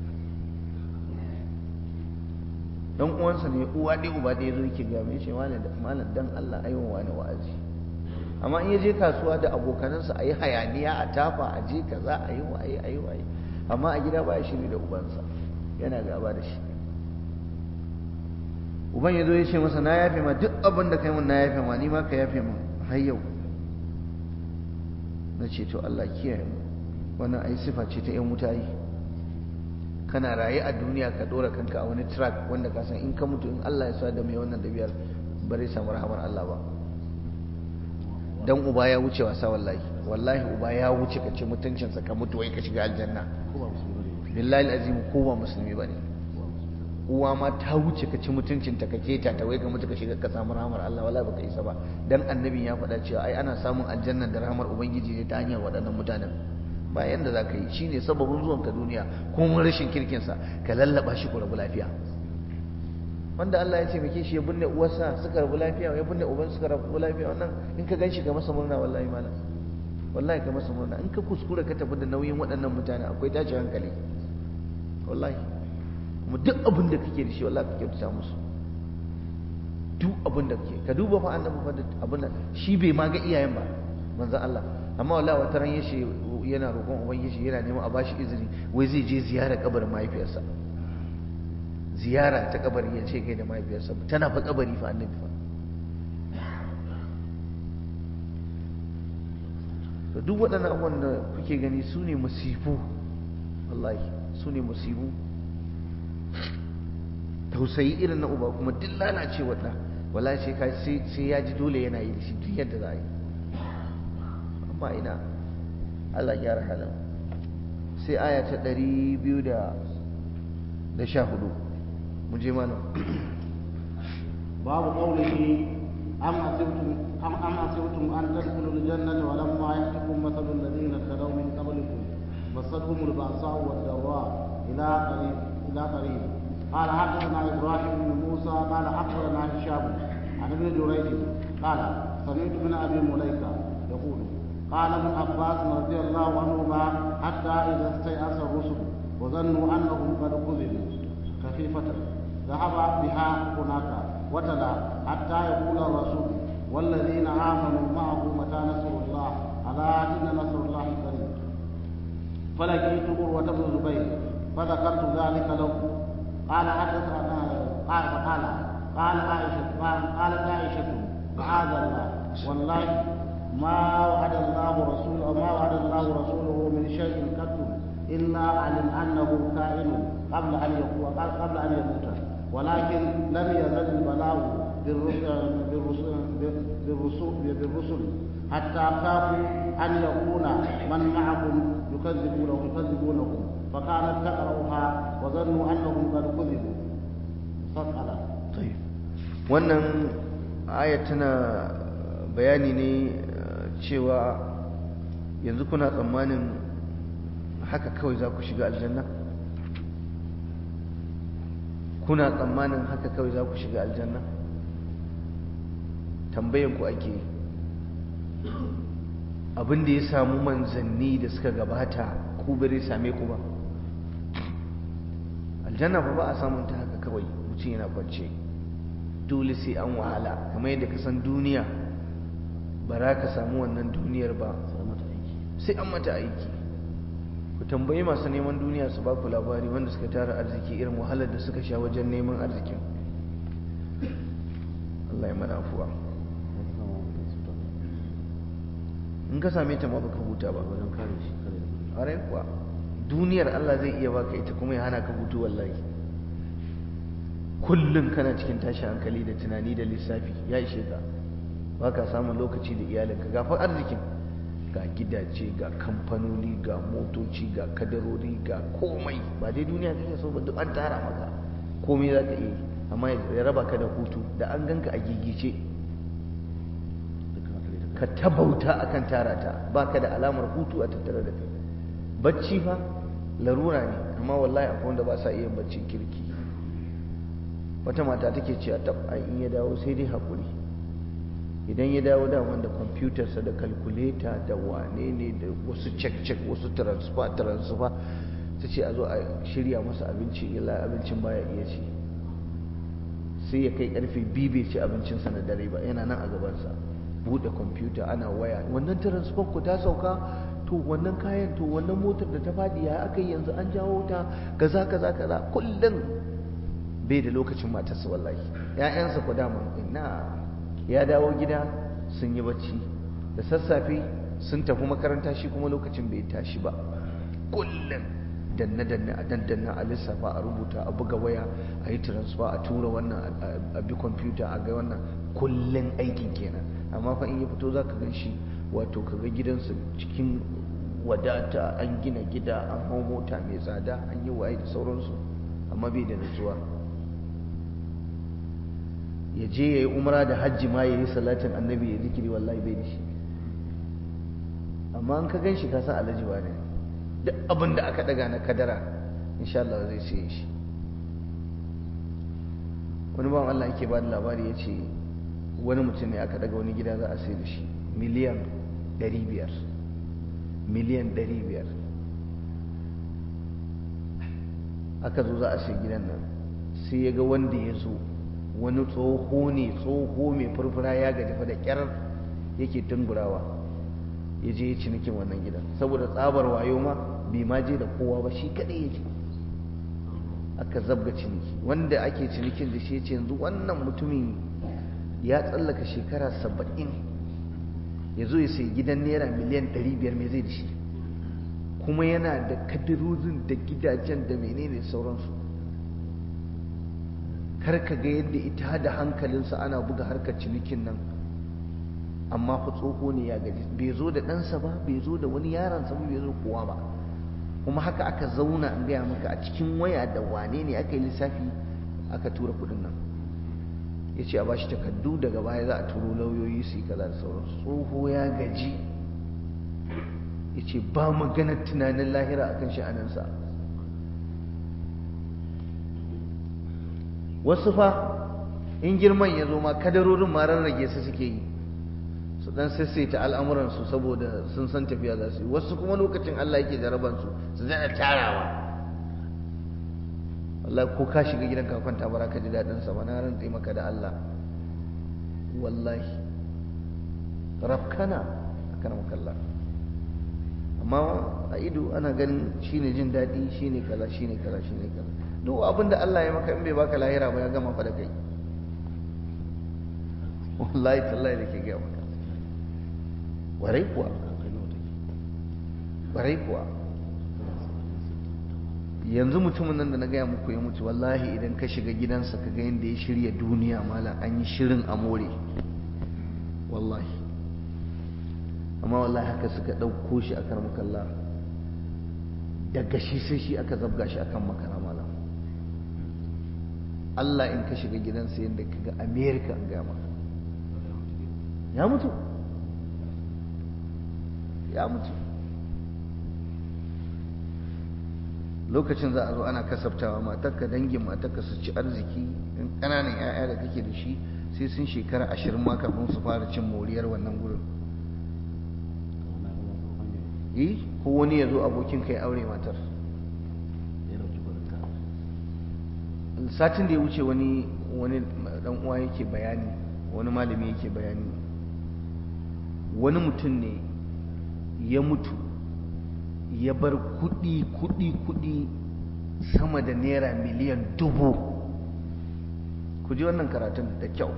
Dan uwansa ne uwa ɗaya uba ɗaya zo yake ga mai ce malam dan Allah ayi wa wani wa'azi. Amma in ya je kasuwa da abokanansa ayi hayaniya, a tafa, a je kaza, ayi waye. Amma a gida baya shiri da ubansa, yana gaba da shi. Uban ya zo ya ce masa na yafe ma duk abin da kai mun, na yafe ma, ni ma ka yafe mun har yau. Na ce to Allah kiyaye mu, wannan ai sifa ce ta yan mutayi. Kana raye a duniya ka dora kanka a wani track wanda ka san in ka mutu, in Allah ya sa da mai wannan dabiyar bare samu rahamar Allah ba. Dan uba ya wuce wasa wallahi. Wallahi uba ya wuce ka ce mutuncinsa ka mutu wai ka shiga aljanna. Billahi alazim ko ba musulmi bane. Uwa ma ta wuce ka ci mutuncinta ka keta ta wai ka mutu ka shiga ka samu rahamar Allah, wallahi baka isa ba. Dan annabi ya faɗa cewa ai ana samun aljanna da rahamar ubangiji ne ta hanyar waɗannan mutanen. Ba yanda za ka yi, shine sababin zuwan ka duniya, ko mun rashin kirkinsa ka lallaba shi ku rabu lafiya. Wanda Allah ya taimake shi ya binne uwarsa suka rabu lafiya, ya binne uban suka rabu lafiya, wannan in ka ganshi ka masa murna wallahi malam. Wallahi ka masa murna. In ka kuskura ka tafi da nauyin waɗannan mutane akwai tashi hankali. Wallahi. Kuma duk abin da kake da shi wallahi ka kyautata musu. Duk abin da kake. Ka duba fa annabi fa abin da shi bai ma ga iyayen ba, manzon Allah. Amma wallahi wata ran yace yana roƙon ubangiji, yana neman a bashi izini wai zai je ziyara kabarin mahaifiyarsa. Ziyara ta kabari ya ce kai da mahaifiyarsa, tana fa kabari fa annabi fa. To duk waɗannan abubuwan da kuke gani su ne musifu, wallahi su ne musifu. Tausayi irin na uba kuma duk lalacewa ɗa, wallahi sai ya ji dole yana yi da shi duk yadda za a yi. Amma ina Allah gyara halin. Sai aya ta 214 mu je mana. babu qawlihi am asibtum an tadkhulul jannata wa lamma ya'tikum mathalul ladina khalaw min qablikum massatuhumul ba'sa'u wad-dharra ila qarib. قال حدثنا ابراهيم بن موسى قال اخبرنا هشام عن ابن جريج قال سمعت من أبي مليكة يقول قال ابن عباس رضي الله عنهما حتى إذا استيأس الرسل وظنوا أنهم قد كذبوا خفيفة ذهب بها هناك وتلا حتى يقول الرسول والذين آمنوا معه متى نصر الله ألا إن نصر الله قريب فلقيت عروة بن الزبير فذكرت ذلك له قال قالت عائشة معاذ الله والله ما وعد الله رسوله من شيء قط إلا علم أنه كائن قبل أن يموت ولكن لم يزل البلاء بالرسل حتى خافوا أن يكون من معكم يكذبونكم فكانت تقرأها وظنوا أنهم قد كذبوا فقال طيب wannan aya tana bayani ne cewa yanzu kuna tsammanin haka kawai za ku shiga aljanna kuna tsammanin haka kawai za ku shiga aljanna tambayan ku ake abin da ya samu manzanni da suka gabata ku bare same ku ba aljanna ba a samun ta haka kawai mutum yana kwance dole sai an wahala kamar yadda ka san duniya ba za ka samu wannan duniyar ba sai an mata aiki ku tambayi masu neman duniya su ba ku labari wanda suka tara arziki irin wahalar da suka sha wajen neman arzikin Allah ya mana afuwa in ka same ta ma baka huta ba wajen kare shi kare kuwa duniyar Allah zai iya baka ita kuma ya hana ka hutu wallahi kullum kana cikin tashi hankali da tunani da lissafi ya ishe ka baka samun lokaci da iyalinka ga fa arzikin ga gidaje ga kamfanoni ga motoci ga kadarori ga komai ba dai duniya kake so ba duk an tara maka komai za ka iya amma ya raba ka da hutu da an ganka a gigice ka tabauta akan tara ta baka da alamar hutu a tattare da kai bacci fa larura ne amma wallahi akwai wanda ba sa iya baccin kirki wata mata take cewa tab ai in ya dawo sai dai hakuri idan ya dawo da wanda kwamfutarsa da kalkuleta da wane ne da wasu cek wasu transfer ta ce a zo a shirya masa abinci illa abincin baya iya ci sai ya kai karfe 2 bai ci abincinsa na dare ba yana nan a gabansa buɗe kwamfuta ana waya wannan transfer ku ta sauka to wannan kayan to wannan motar da ta faɗi ya aka yi yanzu an jawo ta kaza kullum bai da lokacin matarsa wallahi ƴaƴansa ku dama ina ya dawo gida sun yi bacci da sassafe sun tafi makaranta shi kuma lokacin bai tashi ba kullum danne a dandanna a lissafa a rubuta a buga waya a yi transfer a tura wannan a bi kwamfuta a ga wannan kullum aikin kenan amma fa in ya fito za ka gan shi wato ka ga gidansa cikin wadata an gina gida an hau mota mai tsada an yi waye da sauransu amma bai da nutsuwa ya je ya yi umra da hajji ma ya yi salatin annabi ya zikiri wallahi bai da shi amma an ka gan shi ka san alajiwa ne duk abin da aka daga na kadara insha Allah zai sai shi wani bawan Allah yake ba da labari ya ce wani mutum ne aka daga wani gida za a sai da shi miliyan 500 aka zo za a sai gidan nan sai ya ga wanda ya zo wani tsoho mai furfura ya gaji fa da kyar yake tungurawa ya je ya cinikin wannan gidan saboda tsabar wayo ma bai ma je da kowa ba shi kadai yake aka zabga ciniki wanda ake cinikin da shi ya ce yanzu wannan mutumin ya tsallaka shekara 70 ya zo ya sai gidan naira miliyan 500 mai zai da shi kuma yana da kadirorin da gidajen da menene sauransu kar ka ga yadda ita da hankalinsa ana buga harkar cinikin nan amma fa tsoho ne ya gaji bai zo da ɗansa ba bai zo da wani yaransa ba bai zo kowa ba kuma haka aka zauna in gaya maka a cikin waya da wane ne aka yi lissafi aka tura kuɗin nan ya ce a ba shi takardu daga baya za a turo lauyoyi su yi kaza da sauransu tsoho ya gaji ya ce ba maganar tunanin lahira akan sha'aninsa wasu fa in girman ya zo ma kadarorin ma rarrage su suke yi dan sassaita al'amuransu saboda sun san tafiya za su yi. Wasu kuma lokacin Allah yake jarabansu su daɗa tarawa. Allah ko ka shiga gidan ka kwanta bara ka ji daɗin sa ba, na rantse maka da Allah wallahi rafkana akan makalla. Amma a ido ana ganin shine jin daɗi, shine kaza shine kaza shine kaza. Duk abin da Allah ya maka in bai baka lahira ba ya gama fa da kai. Wallahi tallahi da ke gaya maka. Warai kuwa warai kuwa yanzu mutumin nan da na gaya muku ya mutu, wallahi idan ka shiga gidansa ka ga yadda ya shirya duniya malam, an yi shirin amore wallahi. amma wallahi haka suka ɗauko shi a karmakalla, daga shi sai shi aka zabga shi akan makara malam. Allah in ka shiga gidansa yadda ka ga America an gaya maka ya mutu ya mutu. Lokacin za a zo ana kasaftawa matarka, dangin matarka su ci arziki, in ƙananan 'ya'ya da kake da shi sai sun shekara 20 ma kafin su fara cin moriyar wannan gurin. Ko wani ya zo abokin kai aure matar. Satin da ya wuce wani dan uwa yake bayani, wani malami yake bayani, wani mutum ne ya mutu ya bar kuɗi sama da naira miliyan 1000. Ku ji wannan karatun da kyau.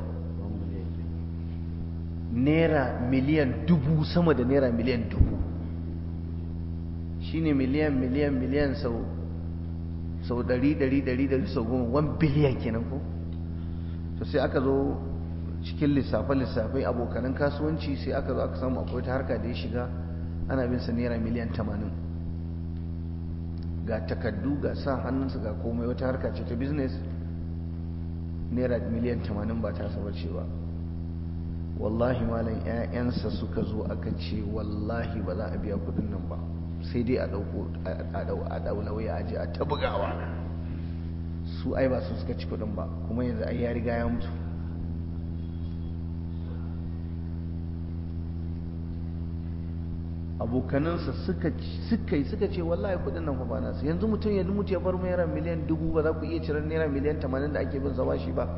Naira miliyan 1000, sama da naira miliyan 1000 shine miliyan sau 100 sau 10, 1 biliyan kenan ko. to sai aka zo cikin lissafai abokanan kasuwanci, sai aka zo aka samu akwai ta harka da ya shiga ana bin sa naira miliyan 80, ga takaddu ga sa hannunsa ga komai, wata harka ce ta business, naira miliyan 80 ba ta saba cewa. wallahi malam ƴaƴansa suka zo aka ce wallahi ba za a biya kudin nan ba, sai dai a dau lauya aje a ta bugawa. su ai ba su suka ci kudin ba, kuma yanzu ai ya riga ya mutu. abokanansa suka ce wallahi kudin nan fa ba nasu. yanzu mutum ya mutu ya bar naira miliyan 1000, ba za ku iya cirar naira miliyan 80 da ake bin sa bashi ba.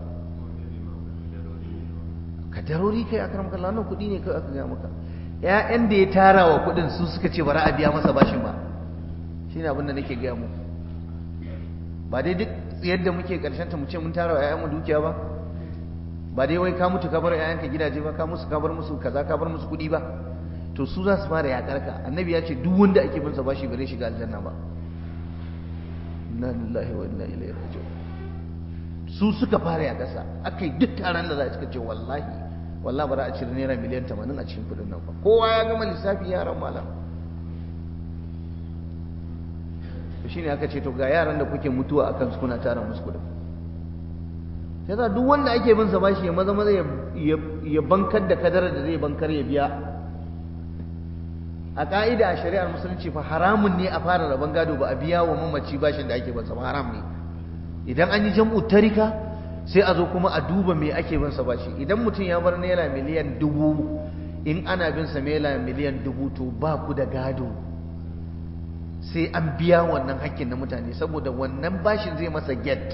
kadarori kai akram kallah, nan kudi ne kai aka ga maka. ƴaƴan da ya tara wa kudin su suka ce bara a biya masa bashin ba. shine abin da nake gaya muku. ba dai duk yadda muke karshen ta mu ce mun tara wa ƴaƴan mu dukiya ba, ba dai wai ka mutu ka bar ƴaƴanka gidaje ba, ka bar musu kaza, ka bar musu kudi ba, to su za su fara yakar ka. annabi ya ce duk wanda ake bin sa bashi bare shiga aljanna ba. inna lillahi wa inna ilaihi raji'un. su suka fara yakarsa, akai duk taron da za a cika ce wallahi bara a cire naira miliyan 80 a cikin kudin nan ba. kowa ya gama lissafi, yaran malam. to shine aka ce to ga yaran da kuke mutuwa akan su kuna tara musu kudin. yasa duk wanda ake bin sa bashi ya maza ya bankar da kadarar da zai bankar ya biya. a ka'ida a shari'ar musulunci fa haramun ne a fara rabon gado ba a biya wa mamaci bashin da ake bin sa ba, haram ne. idan an yi jam'u tarika sai a zo kuma a duba me ake bin sa bashi. idan mutum ya bar naira miliyan 1000, in ana bin sa naira miliyan 1000 to ba ku da gado, sai an biya wannan hakkin na mutane, saboda wannan bashin zai masa get.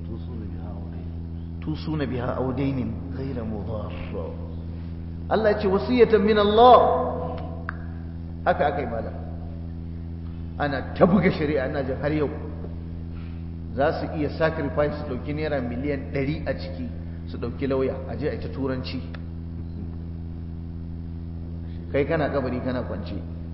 tusuna biha audainin ghayra mudar. Allah ya ce wasiyatan min Allah. haka aka yi malam, ana ta buga shari'a. ina jin har yau za su iya sacrifice su ɗauki naira miliyan 100 a ciki, su ɗauki lauya a je a ta turanci, kai kana kabari kana kwance.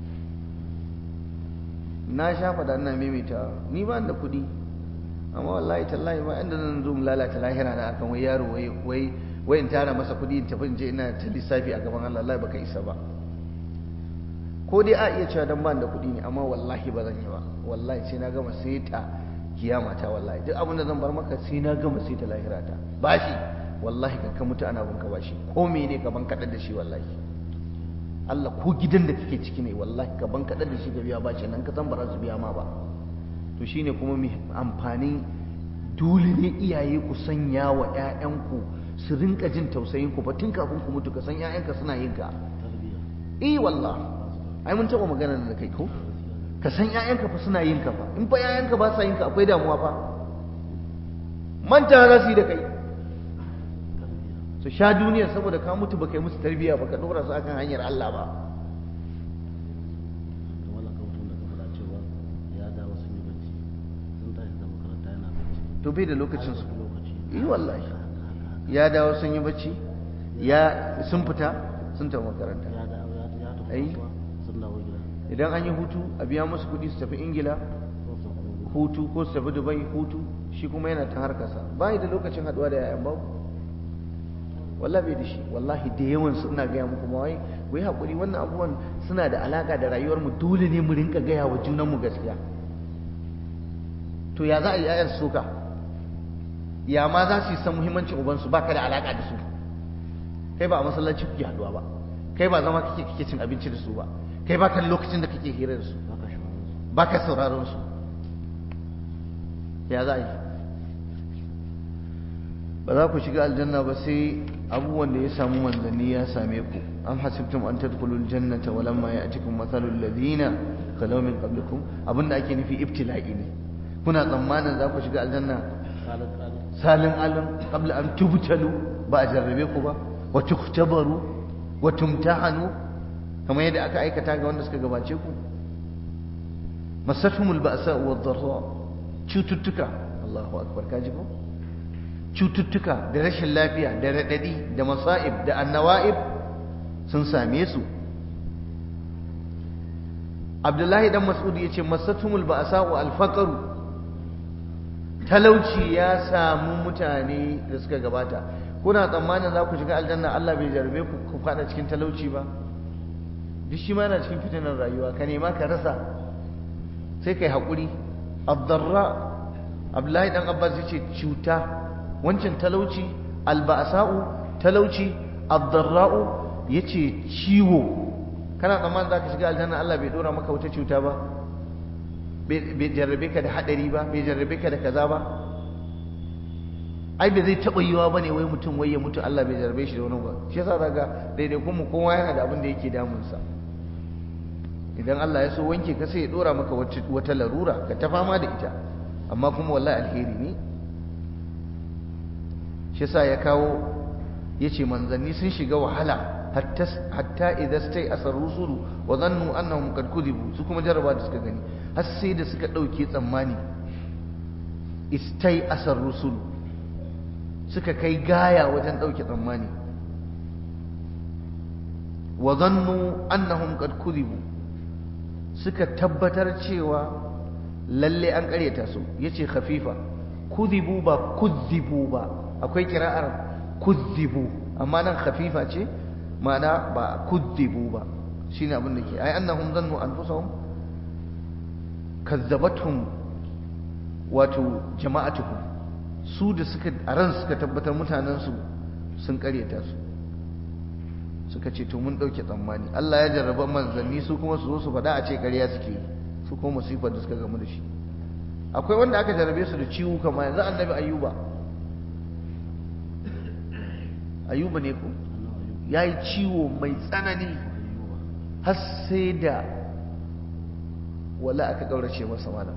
na sha faɗa ina maimaita, ni ba da kuɗi, amma wallahi tallahi ba inda zan zo mu lalata lahira na akan wai yaro wai in tara masa kuɗi in tafi in je ina ta lissafi a gaban Allah. wallahi baka isa ba. ko dai a iya cewa dan ban da kuɗi ne, amma wallahi ba zan yi ba. wallahi sai na gama saita kiyama ta. wallahi duk abin da zan bar maka sai na gama saita lahira ta. bashi wallahi ka mutu ana banka bashi, ko mene ka ban kadar da shi wallahi. Allah ko gidan da kake ciki ne wallahi ka ban kadar da shi ka biya bashi, nan ka san ba za su biya ma ba. to shine kuma mai amfani, dole ne iyaye ku sanya wa ƴaƴanku su rinka jin tausayin ku ba tun kafin ku mutu. ka san ƴaƴanka suna yin ka, wallah ai mun taɓa magana da kai ko ka san ƴaƴanka fa suna yin ka fa in fa ƴaƴanka ba sa yin ka akwai damuwa fa manta za su yi da kai su sha duniya saboda ka mutu ba kai musu tarbiyya ba ka dora su akan hanyar Allah ba to bai da lokacin su wallahi ya dawo sun yi bacci ya sun fita sun tafi makaranta idan an yi hutu a biya musu kuɗi su tafi ingila hutu ko su tafi dubai hutu shi kuma yana ta harkarsa bai da lokacin haɗuwa da yayan babu wallahi bai da shi wallahi da yawan su ina gaya muku ma wai ku yi haƙuri wannan abubuwan suna da alaƙa da rayuwar mu dole ne mu rinka gaya wa junan mu gaskiya to ya za a yi yayan suka ya ma za su yi san muhimmancin ubansu ba ka da alaƙa da su kai ba a masallaci kuke haɗuwa ba kai ba zama kake cin abinci da su ba kai ba kan lokacin da kake hira da su ba ka sauraron su ya za a yi ba za ku shiga aljanna ba sai abubuwan da ya samu manzanni ya same ku am hasibtum an tadkhulul jannata wa lamma ya'tikum mathalul ladina khalaw min qablikum abinda ake nufi ibtila'i ne kuna tsammanin za ku shiga aljanna salin alin qabla an tubtalu ba a jarrabe ku ba wa tuktabaru wa tumtahanu kamar yadda aka aikata ga wanda suka gabace ku masatumul ba'sa wa dharra cututtuka Allahu akbar kaji ko cututtuka da rashin lafiya da radadi da masa'ib da annawa'ib sun same su Abdullahi dan Mas'ud yace masatumul ba'sa wa al-faqr talauci ya samu mutane da suka gabata kuna tsammanin za ku shiga aljanna Allah bai jarbe ku fada cikin talauci ba duk shi ma yana cikin fitinar rayuwa ka nema ka rasa sai kai haƙuri ad-darra Abdullahi dan Abbas yace cuta wancan talauci al-ba'sa'u talauci ad-darra'u yace ciwo kana tsammanin za ka shiga aljanna Allah bai dora maka wata cuta ba bai jarrabe ka da hadari ba bai jarrabe ka da kaza ba ai bai zai taba yiwa bane wai mutum wai ya mutu Allah bai jarrabe shi da wani ba shi yasa daga daidai kuma kowa yana da abin da yake damun sa idan Allah ya so wanke ka sai ya dora maka wata larura ka ta fama da ita amma kuma wallahi alheri ne shi yasa ya kawo yace manzanni sun shiga wahala hatta idza stay asar rusulu wa dhannu annahum qad kudibu su kuma jarraba da suka gani har sai da suka dauke tsammani istay asar rusulu suka kai gaya wajen dauke tsammani wa dhannu annahum qad kudibu suka tabbatar cewa lalle an karyata su yace khafifa kudibu ba kuzibu ba akwai kira'ar kuzibu amma nan khafifa ce ma'ana ba kudibu ba shine abin da ke ai annahum zannu anfusahum kazzabatuhum wato jama'atuhum su da suka a ran suka tabbatar mutanen su sun karyata su suka ce to mun dauke tsammani Allah ya jarraba manzanni su kuma su zo su faɗa a ce ƙarya suke su kuma musifar da suka gamu da shi akwai wanda aka jarrabe su da ciwo kamar yanzu annabi ayuba ne ko ya yi ciwo mai tsanani har sai da wala aka ƙaurace masa malam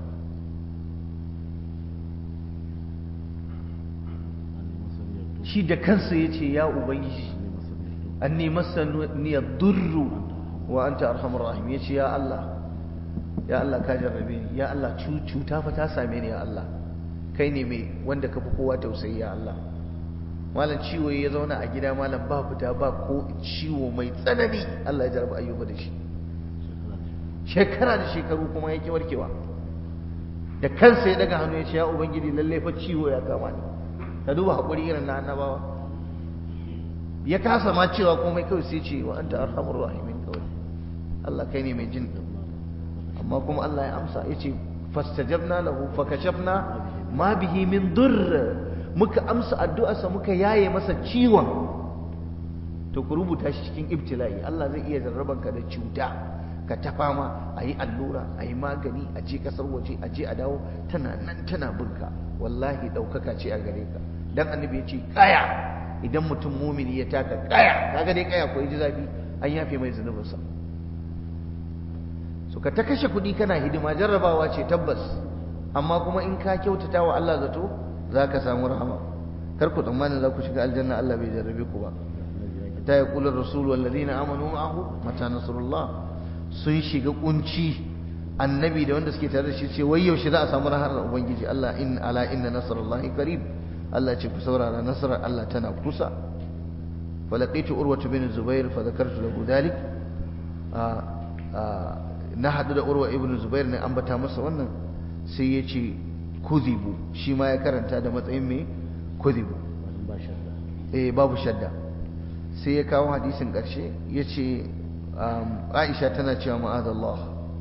shi da kansa ya ce ya ubangiji an nema saniyar durru wa an ta arhamar rahim ya ce ya Allah ka jarrabe ni ya Allah cuta fa ta same ni ya Allah kai ne mai wanda ka fi kowa tausayi ya Allah malam ciwo ya zauna a gida malam ba fita ba ko ciwo mai tsanani Allah ya jarraba ayyuba da shi shekara da shekaru kuma yake warkewa da kansa ya daga hannu ya ce ya ubangiji lalle fa ciwo ya kama ni ka duba hakuri irin na annabawa ya kasa ma cewa komai kawai sai ce wa anta arhamur rahimin kawai Allah kai ne mai jin amma kuma Allah ya amsa yace fastajabna lahu fakashafna ma bihi min durr muka amsa addu'arsa muka yaye masa ciwon to ku rubuta shi cikin ibtila'i Allah zai iya jarrabanka da cuta ka ta fama a yi allura a yi magani a je kasar waje a je a dawo tana nan tana binka wallahi ɗaukaka ce a gare ka dan annabi ya ce kaya idan mutum mumini ya taka kaya kaga dai kaya ko ji zafi an yafe mai zunubinsa. So ka ta kashe kuɗi kana hidima jarrabawa ce tabbas, amma kuma in ka kyautata wa Allah zato za ka samu rahama. kar ku tsammanin za ku shiga aljanna Allah bai jarrabe ku ba. ta ya kula rasul wallazina amanu ma'ahu mata nasrullah, sun shiga kunci annabi da wanda suke tare da shi ce wai yaushe za a samu rahamar ubangiji. Allah inna nasrullahi qarib, Allah ce ku saurara nasarar Allah tana kusa. falaqitu urwatu bin zubair fa dhakartu lahu dhalik, na hadu da urwa ibn zubair ne ambata masa wannan, sai ya ce kuzibu, shi ma ya karanta da matsayin me kuzibu, babu shadda. sai ya kawo hadisin karshe ya ce Aisha tana cewa ma'azallah,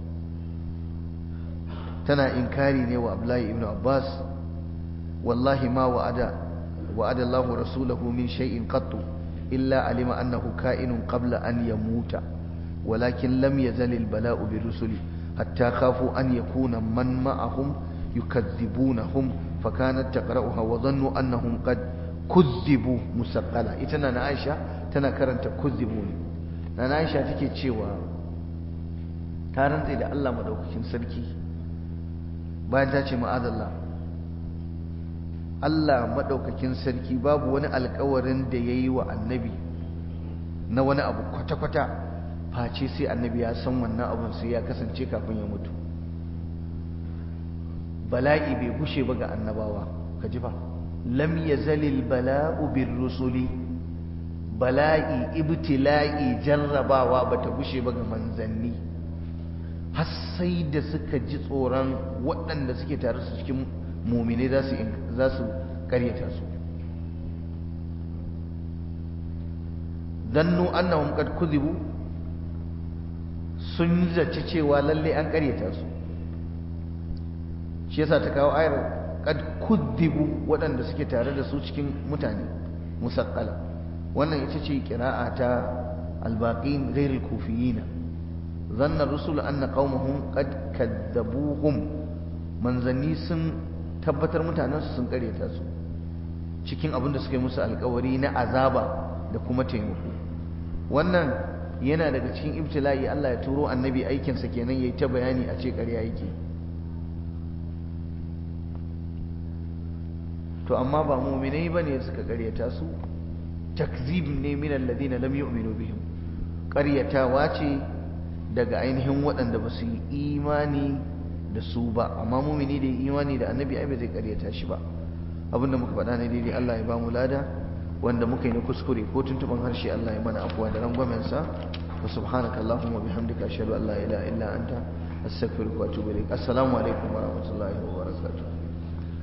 tana inkari ne wa Abdullahi ibn Abbas, wallahi ma wa'ada Allahu rasulahu min shay'in qattu illa alima annahu ka'inun qabla an yamuta walakin lam yazal al-bala'u birrusuli hatta khafu an yakuna man ma'ahum yukadhibunahum fakanat taqra'uha wa dhannu annahum qad kuzzibu musaqqala. ita na Aisha tana karanta kuzzibu ne. na Aisha take cewa ta rantsa da Allah madaukakin sarki bayan ta ce ma'azallah, Allah madaukakin sarki babu wani alƙawarin da yayi wa annabi na wani abu kwata-kwata face sai annabi ya san wannan abun sai ya kasance kafin ya mutu. bala'i bai gushe ba ga annabawa, ka ji fa lam yazalil bala'u bir rusuli, bala'i ibtila'i jarrabawa bata gushe ba ga manzanni har sai da suka ji tsoron waɗanda suke tare su cikin mu'mini za su karyata su. dannu annahum qad kuzibu, sun zaci cewa lalle an karyata su. shi yasa ta kawo ayar qad kuzibu, waɗanda suke tare da su cikin mutane musaqqala. wannan ita ce qira'a ta al-baqin ghayr al-kufiyyin. dhanna ar-rusul anna qaumahum qad kadzabuhum, manzanni sun tabbatar mutanen su sun karyata su cikin abin da suka yi musu alƙawari na azaba da kuma taimako. wannan yana daga cikin ibtila'i, Allah ya turo annabi aikinsa kenan yayi ta bayani a ce ƙarya yake. to amma ba mu'minai bane suka ƙaryata su, takzib ne min alladhina lam yu'minu bihim, ƙaryatawa ce daga ainihin waɗanda ba su yi imani da su ba. amma mu'mini da imani da annabi ai ba zai ƙaryata shi ba. abinda muka faɗa ne daidai Allah ya ba mu lada, wanda muka yi na kuskure ko tuntuban harshe Allah ya mana afuwa da rangwamensa. wa subhanaka allahumma bihamdika ashhadu an la ilaha illa anta astaghfiruka wa atubu ilaik. assalamu alaikum wa rahmatullahi wa barakatuh.